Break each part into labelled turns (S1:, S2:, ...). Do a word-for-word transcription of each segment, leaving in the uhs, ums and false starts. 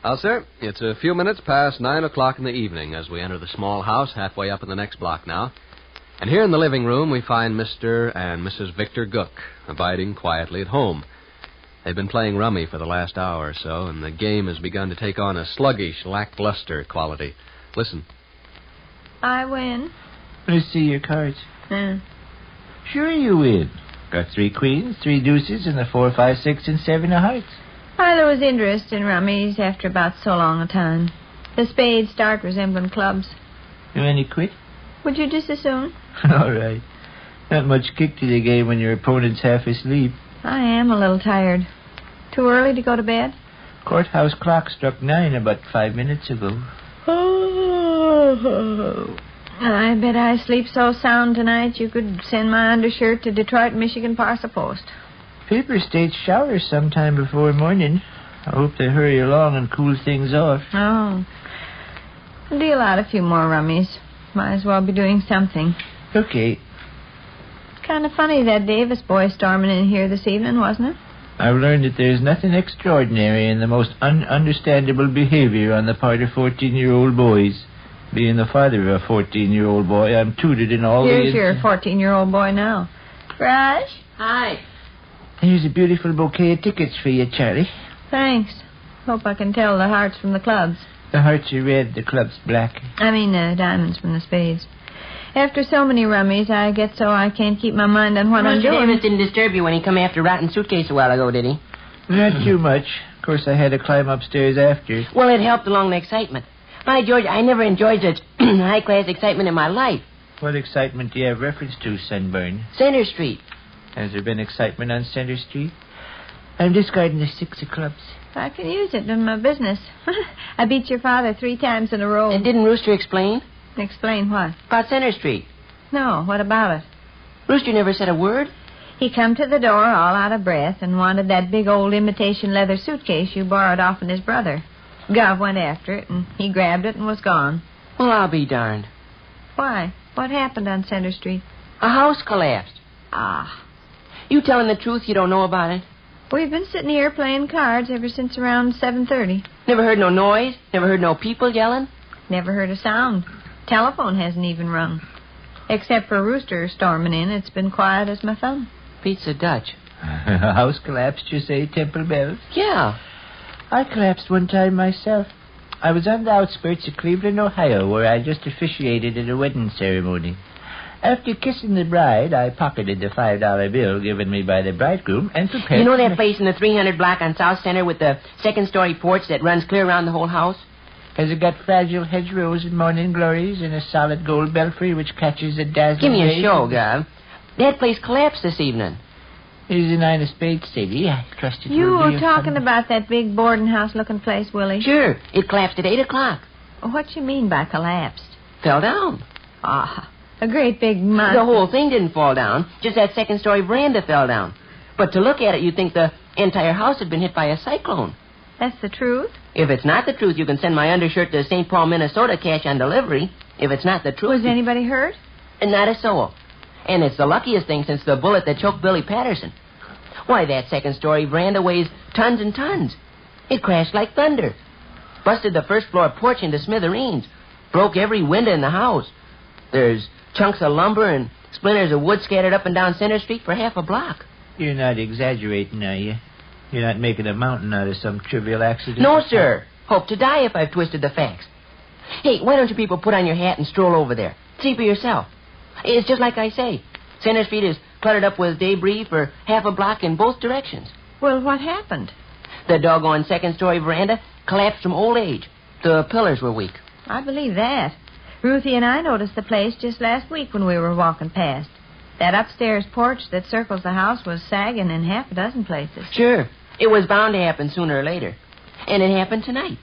S1: Well, sir, it's a few minutes past nine o'clock in the evening as we enter the small house halfway up in the next block now. And here in the living room we find Mister and Missus Victor Gook abiding quietly at home. They've been playing rummy for the last hour or so, and the game has begun to take on a sluggish, lackluster quality. Listen.
S2: I win.
S3: Let's see your cards.
S2: Hmm.
S3: Sure you win. Got three queens, three deuces, and the four, five, six, and seven of hearts.
S2: I lose interest in rummies after about so long a time. The spades start resembling clubs.
S3: You any quit?
S2: Would you just as soon?
S3: All right. Not much kick to the game when your opponent's half asleep.
S2: I am a little tired. Too early to go to bed?
S3: Courthouse clock struck nine about five minutes ago.
S2: Oh, I bet I sleep so sound tonight you could send my undershirt to Detroit, Michigan Parcel Post.
S3: Paper states showers sometime before morning. I hope they hurry along and cool things off.
S2: Oh. I'll deal out a few more rummies. Might as well be doing something.
S3: Okay.
S2: Kind of funny that Davis boy storming in here this evening, wasn't it?
S3: I've learned that there's nothing extraordinary in the most ununderstandable behavior on the part of fourteen-year-old boys. Being the father of a fourteen-year-old boy, I'm tutored in all
S2: Here's
S3: the...
S2: your fourteen-year-old boy now. Raj?
S4: Hi.
S3: Here's a beautiful bouquet of tickets for you, Charlie.
S2: Thanks. Hope I can tell the hearts from the clubs.
S3: The hearts are red, the club's black.
S2: I mean the diamonds from the spades. After so many rummies, I get so I can't keep my mind on what
S4: Mister
S2: I'm doing.
S4: Davis didn't disturb you when he come after Rotten Suitcase a while ago, did he?
S3: Not too much. Of course, I had to climb upstairs after.
S4: Well, it helped along the excitement. By George, I never enjoyed such high-class excitement in my life.
S3: What excitement do you have reference to, Sunburn?
S4: Center Street.
S3: Has there been excitement on Center Street? I'm discarding the six of clubs.
S2: I can use it in my business. I beat your father three times in a row.
S4: And didn't Rooster explain?
S2: Explain what?
S4: About Center Street.
S2: No, what about it?
S4: Rooster never said a word.
S2: He come to the door all out of breath and wanted that big old imitation leather suitcase you borrowed off of his brother. Gov went after it, and he grabbed it and was gone.
S4: Well, I'll be darned.
S2: Why? What happened on Center Street?
S4: A house collapsed.
S2: Ah.
S4: You telling the truth, you don't know about it?
S2: We've been sitting here playing cards ever since around seven thirty.
S4: Never heard no noise? Never heard no people yelling?
S2: Never heard a sound. Telephone hasn't even rung. Except for Rooster storming in, it's been quiet as my thumb.
S4: Beats the Dutch.
S3: A house collapsed, you say, Temple Bells?
S4: Yeah.
S3: I collapsed one time myself. I was on the outskirts of Cleveland, Ohio, where I just officiated at a wedding ceremony. After kissing the bride, I pocketed the five dollar bill given me by the bridegroom and prepared...
S4: You know that place in the three hundred block on South Center with the second-story porch that runs clear around the whole house?
S3: Has it got fragile hedgerows and morning glories and a solid gold belfry which catches the dazzling...
S4: Give me a
S3: rays?
S4: show, Gov. That place collapsed this evening.
S3: It is a nine of spades, Sadie. I trust it
S2: You
S3: will be
S2: were
S3: a
S2: talking
S3: fun...
S2: about that big boarding house-looking place, Willie.
S4: Sure. It collapsed at eight o'clock.
S2: What you mean by collapsed?
S4: Fell down.
S2: Ah, a great big monster.
S4: The whole thing didn't fall down. Just that second-story veranda fell down. But to look at it, you'd think the entire house had been hit by a cyclone.
S2: That's the truth?
S4: If it's not the truth, you can send my undershirt to Saint Paul, Minnesota, cash on delivery. If it's not the truth...
S2: Was anybody hurt?
S4: And not a soul. And it's the luckiest thing since the bullet that choked Billy Patterson. Why, that second-story veranda weighs tons and tons. It crashed like thunder. Busted the first-floor porch into smithereens. Broke every window in the house. There's chunks of lumber and splinters of wood scattered up and down Center Street for half a block.
S3: You're not exaggerating, are you? You're not making a mountain out of some trivial accident?
S4: No, sir. Hope to die if I've twisted the facts. Hey, why don't you people put on your hat and stroll over there? See for yourself. It's just like I say. Center Street is cluttered up with debris for half a block in both directions.
S2: Well, what happened?
S4: The doggone second-story veranda collapsed from old age. The pillars were weak.
S2: I believe that. Ruthie and I noticed the place just last week when we were walking past. That upstairs porch that circles the house was sagging in half a dozen places.
S4: Sure. It was bound to happen sooner or later. And it happened tonight.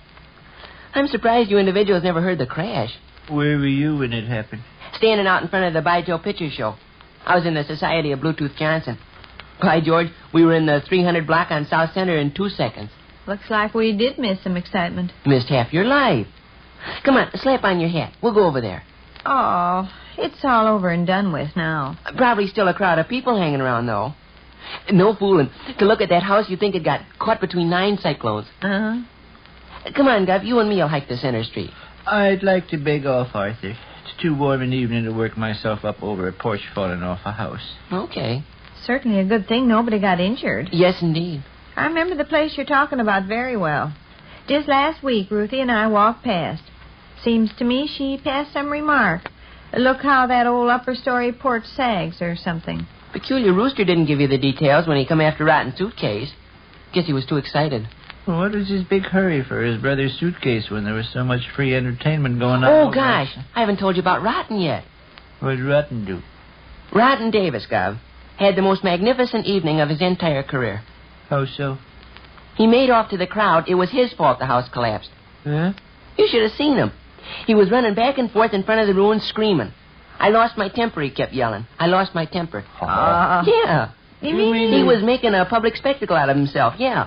S4: I'm surprised you individuals never heard the crash.
S3: Where were you when it happened?
S4: Standing out in front of the By Joe Picture Show. I was in the Society of Bluetooth Johnson. By George, we were in the three hundred block on South Center in two seconds.
S2: Looks like we did miss some excitement.
S4: Missed half your life. Come on, slap on your hat. We'll go over there.
S2: Oh, it's all over and done with now.
S4: Probably still a crowd of people hanging around, though. No fooling. To look at that house, you'd think it got caught between nine cyclones.
S2: Uh-huh.
S4: Come on, Gov. You and me will hike to Center Street.
S3: I'd like to beg off, Arthur. It's too warm an evening to work myself up over a porch falling off a house.
S4: Okay.
S2: Certainly a good thing nobody got injured.
S4: Yes, indeed.
S2: I remember the place you're talking about very well. Just last week, Ruthie and I walked past. Seems to me she passed some remark. Look how that old upper story porch sags or something.
S4: Peculiar Rooster didn't give you the details when he come after Rotten Suitcase. Guess he was too excited.
S3: Well, what was his big hurry for his brother's suitcase when there was so much free entertainment going on?
S4: Oh,
S3: over
S4: gosh.
S3: there?
S4: I haven't told you about Rotten yet.
S3: What did Rotten do?
S4: Rotten Davis, Gov, had the most magnificent evening of his entire career.
S3: How so?
S4: He made off to the crowd. It was his fault the house collapsed.
S3: Huh?
S4: You should have seen him. He was running back and forth in front of the ruins screaming. I lost my temper, he kept yelling. I lost my temper.
S2: Uh,
S4: Yeah.
S2: You mean...
S4: He was making a public spectacle out of himself, yeah.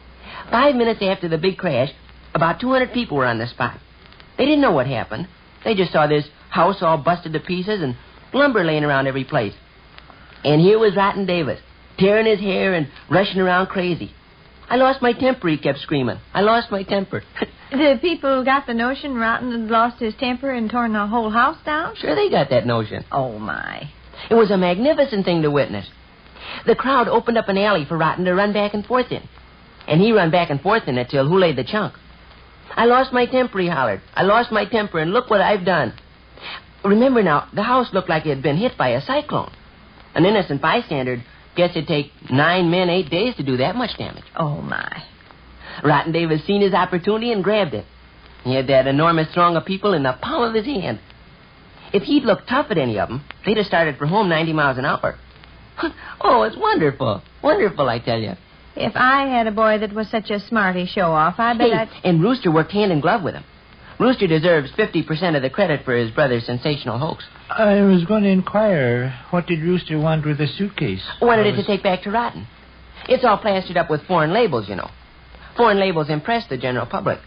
S4: Five minutes after the big crash, about two hundred people were on the spot. They didn't know what happened. They just saw this house all busted to pieces and lumber laying around every place. And here was Rotten Davis, tearing his hair and rushing around crazy. I lost my temper, he kept screaming. I lost my temper.
S2: The people got the notion Rotten had lost his temper and torn the whole house down?
S4: Sure, they got that notion.
S2: Oh, my.
S4: It was a magnificent thing to witness. The crowd opened up an alley for Rotten to run back and forth in. And he run back and forth in it till who laid the chunk. I lost my temper, he hollered. I lost my temper, and look what I've done. Remember now, the house looked like it had been hit by a cyclone. An innocent bystander guess it'd take nine men, eight days to do that much damage.
S2: Oh, my.
S4: Rotten Davis seen his opportunity and grabbed it. He had that enormous throng of people in the palm of his hand. If he'd looked tough at any of them, they'd have started for home ninety miles an hour. Oh, it's wonderful. Wonderful, I tell you.
S2: If I had a boy that was such a smarty show-off, I bet
S4: Hey,
S2: I'd...
S4: and Rooster worked hand in glove with him. Rooster deserves fifty percent of the credit for his brother's sensational hoax.
S3: I was going to inquire, what did Rooster want with the suitcase?
S4: Wanted
S3: I
S4: it
S3: was...
S4: to take back to Rotten. It's all plastered up with foreign labels, you know. Foreign labels impress the general public.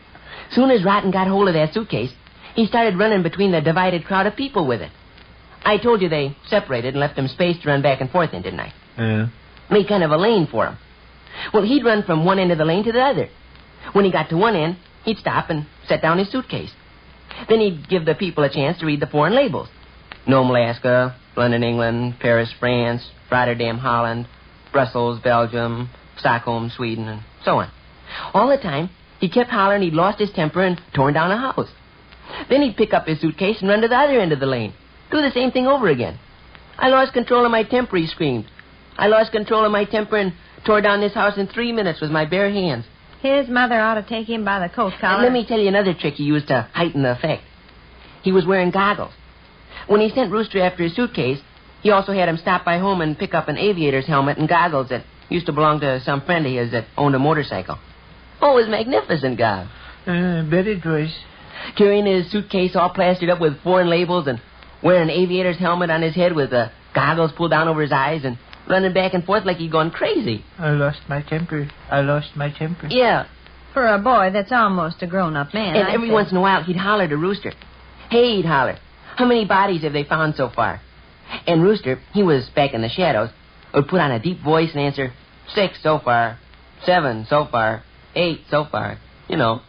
S4: Soon as Rotten got hold of that suitcase, he started running between the divided crowd of people with it. I told you they separated and left him space to run back and forth in, didn't I?
S3: Yeah.
S4: Made kind of a lane for him. Well, he'd run from one end of the lane to the other. When he got to one end, he'd stop and set down his suitcase. Then he'd give the people a chance to read the foreign labels. Nome, Alaska, London, England, Paris, France, Rotterdam, Holland, Brussels, Belgium, Stockholm, Sweden, and so on. All the time, he kept hollering he'd lost his temper and torn down a house. Then he'd pick up his suitcase and run to the other end of the lane. Do the same thing over again. I lost control of my temper, he screamed. I lost control of my temper and tore down this house in three minutes with my bare hands.
S2: His mother ought to take him by the coat collar.
S4: And let me tell you another trick he used to heighten the effect. He was wearing goggles. When he sent Rooster after his suitcase, he also had him stop by home and pick up an aviator's helmet and goggles that used to belong to some friend of his that owned a motorcycle. Oh, it was magnificent, Gov.
S3: Uh, bet it was.
S4: Carrying his suitcase all plastered up with foreign labels and wearing an aviator's helmet on his head with the goggles pulled down over his eyes and running back and forth like he'd gone crazy.
S3: I lost my temper. I lost my temper.
S4: Yeah.
S2: For a boy that's almost a grown-up man.
S4: And
S2: I'd
S4: every
S2: say.
S4: once in a while, he'd holler to Rooster. Hey, he'd holler. How many bodies have they found so far? And Rooster, he was back in the shadows, would put on a deep voice and answer, six so far, seven so far, eight so far. You know.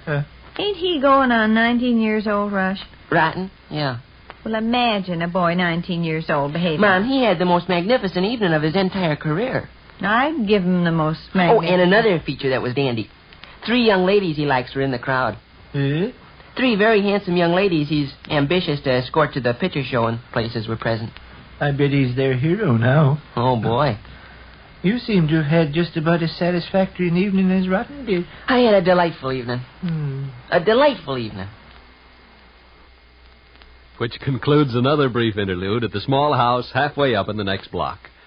S2: Ain't he going on nineteen years old, Rush?
S4: Rotten? Yeah.
S2: Well, imagine a boy nineteen years old behaving.
S4: Mom, he had the most magnificent evening of his entire career.
S2: I'd give him the most
S4: Oh,
S2: magnificent...
S4: and another feature that was dandy. Three young ladies he likes were in the crowd.
S3: Eh?
S4: Three very handsome young ladies he's ambitious to escort to the picture show and places were present.
S3: I bet he's their hero now.
S4: Oh, boy.
S3: You seem to have had just about as satisfactory an evening as Rotten did.
S4: I had a delightful evening.
S3: Hmm.
S4: A delightful evening.
S1: Which concludes another brief interlude at the small house halfway up in the next block.